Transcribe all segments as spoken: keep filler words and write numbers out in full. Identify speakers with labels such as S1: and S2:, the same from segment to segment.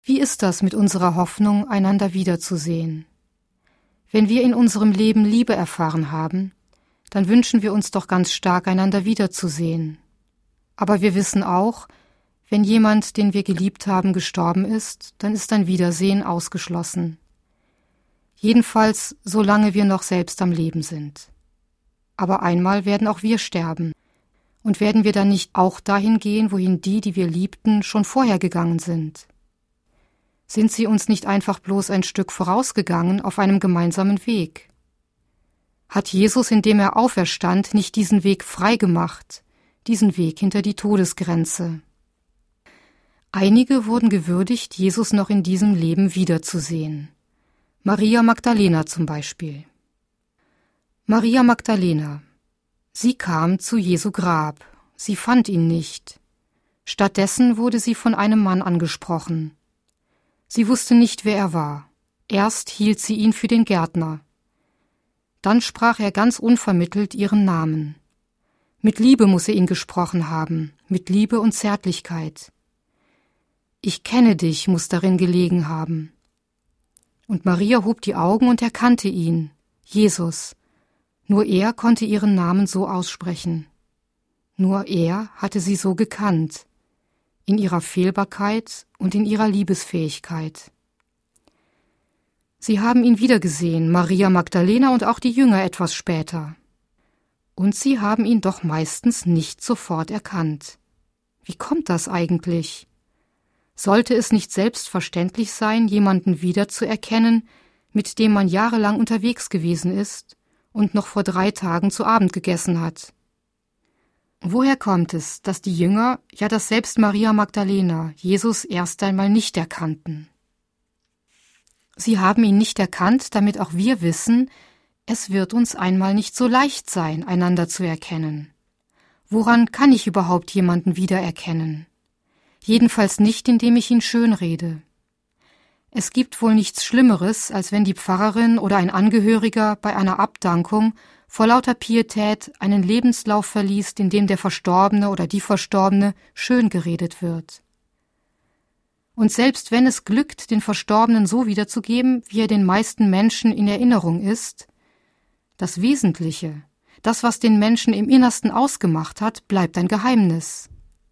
S1: Wie ist das mit unserer Hoffnung, einander wiederzusehen? Wenn wir in unserem Leben Liebe erfahren haben, dann wünschen wir uns doch ganz stark, einander wiederzusehen. Aber wir wissen auch, wenn jemand, den wir geliebt haben, gestorben ist, dann ist ein Wiedersehen ausgeschlossen. Jedenfalls, solange wir noch selbst am Leben sind. Aber einmal werden auch wir sterben. Und werden wir dann nicht auch dahin gehen, wohin die, die wir liebten, schon vorher gegangen sind? Sind sie uns nicht einfach bloß ein Stück vorausgegangen auf einem gemeinsamen Weg? Hat Jesus, indem er auferstand, nicht diesen Weg frei gemacht, diesen Weg hinter die Todesgrenze? Einige wurden gewürdigt, Jesus noch in diesem Leben wiederzusehen. Maria Magdalena zum Beispiel. Maria Magdalena. Sie kam zu Jesu Grab. Sie fand ihn nicht. Stattdessen wurde sie von einem Mann angesprochen. Sie wusste nicht, wer er war. Erst hielt sie ihn für den Gärtner. Dann sprach er ganz unvermittelt ihren Namen. Mit Liebe muss er ihn gesprochen haben, mit Liebe und Zärtlichkeit. Ich kenne dich, muss darin gelegen haben. Und Maria hob die Augen und erkannte ihn, Jesus. Nur er konnte ihren Namen so aussprechen. Nur er hatte sie so gekannt, in ihrer Fehlbarkeit und in ihrer Liebesfähigkeit. Sie haben ihn wiedergesehen, Maria Magdalena und auch die Jünger etwas später. Und sie haben ihn doch meistens nicht sofort erkannt. Wie kommt das eigentlich? Sollte es nicht selbstverständlich sein, jemanden wiederzuerkennen, mit dem man jahrelang unterwegs gewesen ist und noch vor drei Tagen zu Abend gegessen hat? Woher kommt es, dass die Jünger, ja dass selbst Maria Magdalena, Jesus erst einmal nicht erkannten? Sie haben ihn nicht erkannt, damit auch wir wissen, es wird uns einmal nicht so leicht sein, einander zu erkennen. Woran kann ich überhaupt jemanden wiedererkennen? Jedenfalls nicht, indem ich ihn schönrede. Es gibt wohl nichts Schlimmeres, als wenn die Pfarrerin oder ein Angehöriger bei einer Abdankung vor lauter Pietät einen Lebenslauf verliest, in dem der Verstorbene oder die Verstorbene schön geredet wird. Und selbst wenn es glückt, den Verstorbenen so wiederzugeben, wie er den meisten Menschen in Erinnerung ist, das Wesentliche, das, was den Menschen im Innersten ausgemacht hat, bleibt ein Geheimnis.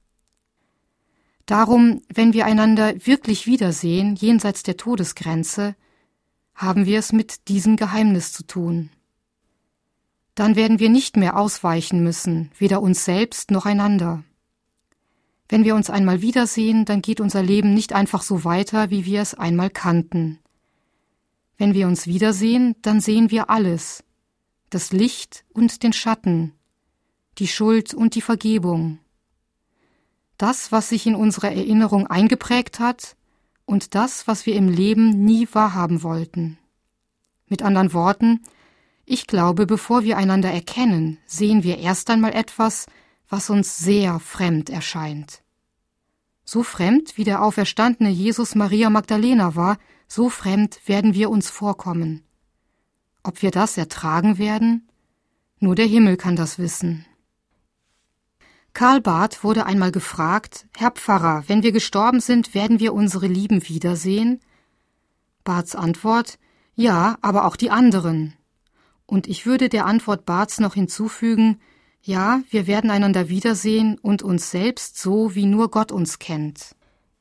S1: Darum, wenn wir einander wirklich wiedersehen, jenseits der Todesgrenze, haben wir es mit diesem Geheimnis zu tun. Dann werden wir nicht mehr ausweichen müssen, weder uns selbst noch einander. Wenn wir uns einmal wiedersehen, dann geht unser Leben nicht einfach so weiter, wie wir es einmal kannten. Wenn wir uns wiedersehen, dann sehen wir alles, das Licht und den Schatten, die Schuld und die Vergebung. Das, was sich in unserer Erinnerung eingeprägt hat und das, was wir im Leben nie wahrhaben wollten. Mit anderen Worten, ich glaube, bevor wir einander erkennen, sehen wir erst einmal etwas, was uns sehr fremd erscheint. So fremd, wie der auferstandene Jesus Maria Magdalena war, so fremd werden wir uns vorkommen. Ob wir das ertragen werden? Nur der Himmel kann das wissen. Karl Barth wurde einmal gefragt, Herr Pfarrer, wenn wir gestorben sind, werden wir unsere Lieben wiedersehen? Barths Antwort, ja, aber auch die anderen. Und ich würde der Antwort Barths noch hinzufügen, ja, wir werden einander wiedersehen und uns selbst so, wie nur Gott uns kennt.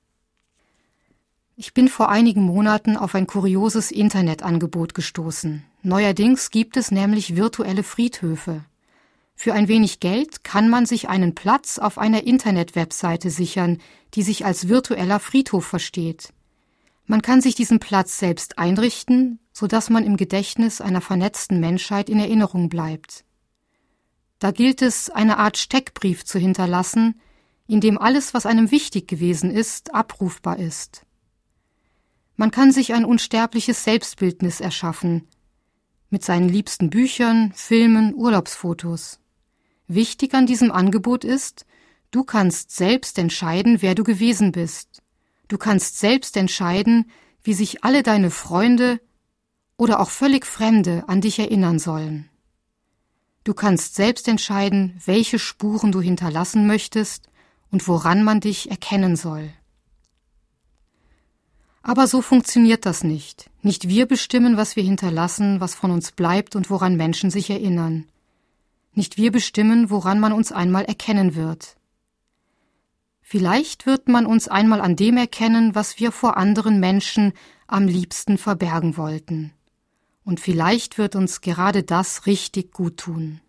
S1: Ich bin vor einigen Monaten auf ein kurioses Internetangebot gestoßen. Neuerdings gibt es nämlich virtuelle Friedhöfe. Für ein wenig Geld kann man sich einen Platz auf einer Internet-Webseite sichern, die sich als virtueller Friedhof versteht. Man kann sich diesen Platz selbst einrichten, sodass man im Gedächtnis einer vernetzten Menschheit in Erinnerung bleibt. Da gilt es, eine Art Steckbrief zu hinterlassen, in dem alles, was einem wichtig gewesen ist, abrufbar ist. Man kann sich ein unsterbliches Selbstbildnis erschaffen, mit seinen liebsten Büchern, Filmen, Urlaubsfotos. Wichtig an diesem Angebot ist, du kannst selbst entscheiden, wer du gewesen bist. Du kannst selbst entscheiden, wie sich alle deine Freunde oder auch völlig Fremde an dich erinnern sollen. Du kannst selbst entscheiden, welche Spuren du hinterlassen möchtest und woran man dich erkennen soll. Aber so funktioniert das nicht. Nicht wir bestimmen, was wir hinterlassen, was von uns bleibt und woran Menschen sich erinnern. Nicht wir bestimmen, woran man uns einmal erkennen wird. Vielleicht wird man uns einmal an dem erkennen, was wir vor anderen Menschen am liebsten verbergen wollten. Und vielleicht wird uns gerade das richtig gut tun.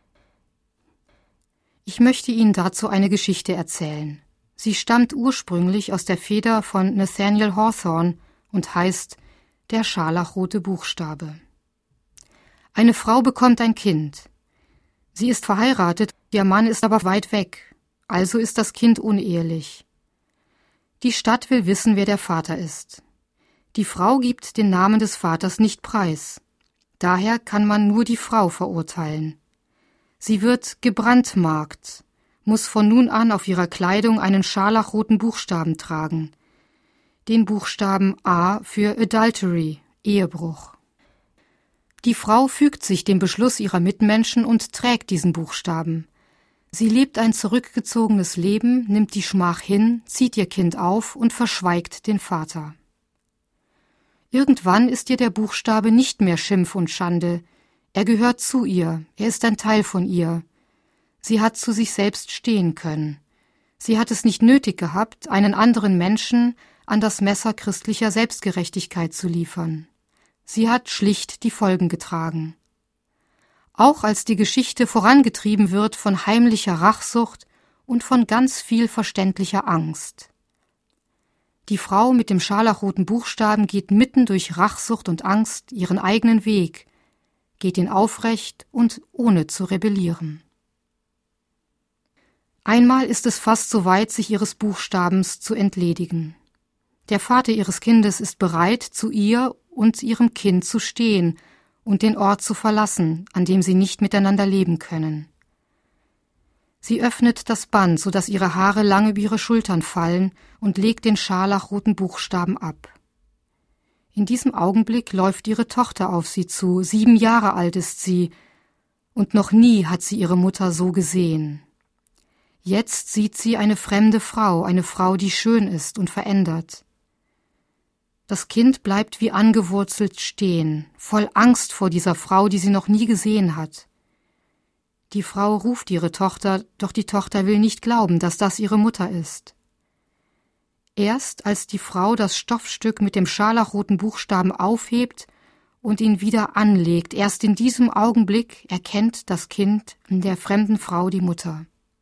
S1: Ich möchte Ihnen dazu eine Geschichte erzählen. Sie stammt ursprünglich aus der Feder von Nathaniel Hawthorne und heißt Der scharlachrote Buchstabe. Eine Frau bekommt ein Kind. Sie ist verheiratet, ihr Mann ist aber weit weg, also ist das Kind unehelich. Die Stadt will wissen, wer der Vater ist. Die Frau gibt den Namen des Vaters nicht preis. Daher kann man nur die Frau verurteilen. Sie wird gebrandmarkt, muss von nun an auf ihrer Kleidung einen scharlachroten Buchstaben tragen. Den Buchstaben A für Adultery, Ehebruch. Die Frau fügt sich dem Beschluss ihrer Mitmenschen und trägt diesen Buchstaben. Sie lebt ein zurückgezogenes Leben, nimmt die Schmach hin, zieht ihr Kind auf und verschweigt den Vater. Irgendwann ist ihr der Buchstabe nicht mehr Schimpf und Schande. Er gehört zu ihr, er ist ein Teil von ihr. Sie hat zu sich selbst stehen können. Sie hat es nicht nötig gehabt, einen anderen Menschen an das Messer christlicher Selbstgerechtigkeit zu liefern. Sie hat schlicht die Folgen getragen. Auch als die Geschichte vorangetrieben wird von heimlicher Rachsucht und von ganz viel verständlicher Angst. Die Frau mit dem scharlachroten Buchstaben geht mitten durch Rachsucht und Angst ihren eigenen Weg, geht ihn aufrecht und ohne zu rebellieren. Einmal ist es fast so weit, sich ihres Buchstabens zu entledigen. Der Vater ihres Kindes ist bereit, zu ihr und ihrem Kind zu stehen und den Ort zu verlassen, an dem sie nicht miteinander leben können. Sie öffnet das Band, so dass ihre Haare lang über ihre Schultern fallen und legt den scharlachroten Buchstaben ab. In diesem Augenblick läuft ihre Tochter auf sie zu, sieben Jahre alt ist sie, und noch nie hat sie ihre Mutter so gesehen. Jetzt sieht sie eine fremde Frau, eine Frau, die schön ist und verändert. Das Kind bleibt wie angewurzelt stehen, voll Angst vor dieser Frau, die sie noch nie gesehen hat. Die Frau ruft ihre Tochter, doch die Tochter will nicht glauben, dass das ihre Mutter ist. Erst als die Frau das Stoffstück mit dem scharlachroten Buchstaben aufhebt und ihn wieder anlegt, erst in diesem Augenblick erkennt das Kind in der fremden Frau die Mutter.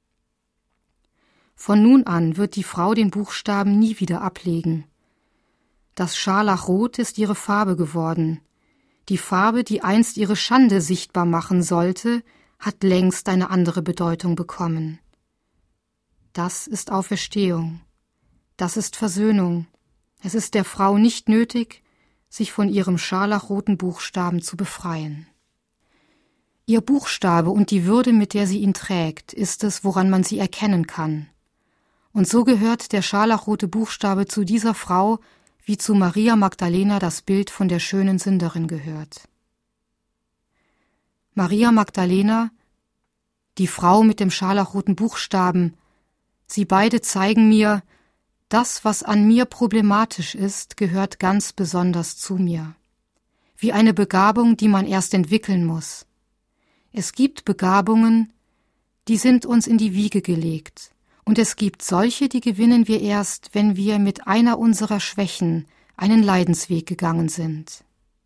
S1: Von nun an wird die Frau den Buchstaben nie wieder ablegen. Das Scharlachrot ist ihre Farbe geworden. Die Farbe, die einst ihre Schande sichtbar machen sollte, hat längst eine andere Bedeutung bekommen. Das ist Auferstehung. Das ist Versöhnung. Es ist der Frau nicht nötig, sich von ihrem scharlachroten Buchstaben zu befreien. Ihr Buchstabe und die Würde, mit der sie ihn trägt, ist es, woran man sie erkennen kann. Und so gehört der scharlachrote Buchstabe zu dieser Frau, wie zu Maria Magdalena das Bild von der schönen Sünderin gehört. Maria Magdalena, die Frau mit dem scharlachroten Buchstaben, sie beide zeigen mir, das, was an mir problematisch ist, gehört ganz besonders zu mir. Wie eine Begabung, die man erst entwickeln muss. Es gibt Begabungen, die sind uns in die Wiege gelegt. Und es gibt solche, die gewinnen wir erst, wenn wir mit einer unserer Schwächen einen Leidensweg gegangen sind.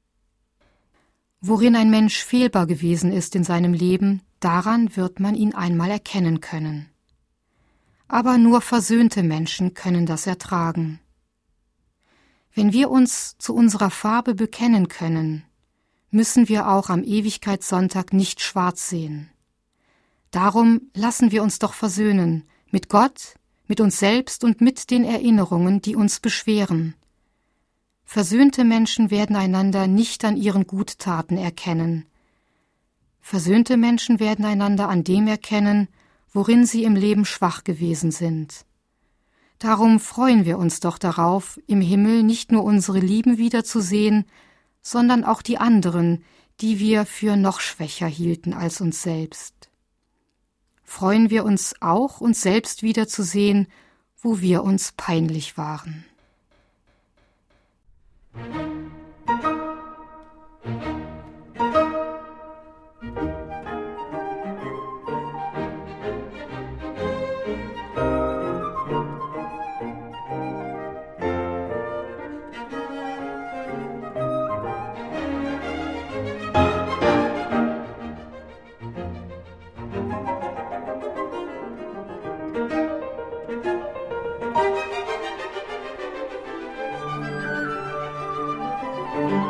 S1: Worin ein Mensch fehlbar gewesen ist in seinem Leben, daran wird man ihn einmal erkennen können. Aber nur versöhnte Menschen können das ertragen. Wenn wir uns zu unserer Farbe bekennen können, müssen wir auch am Ewigkeitssonntag nicht schwarz sehen. Darum lassen wir uns doch versöhnen, mit Gott, mit uns selbst und mit den Erinnerungen, die uns beschweren. Versöhnte Menschen werden einander nicht an ihren Guttaten erkennen. Versöhnte Menschen werden einander an dem erkennen, worin sie im Leben schwach gewesen sind. Darum freuen wir uns doch darauf, im Himmel nicht nur unsere Lieben wiederzusehen, sondern auch die anderen, die wir für noch schwächer hielten als uns selbst. Freuen wir uns auch, uns selbst wiederzusehen, wo wir uns peinlich waren.
S2: Musik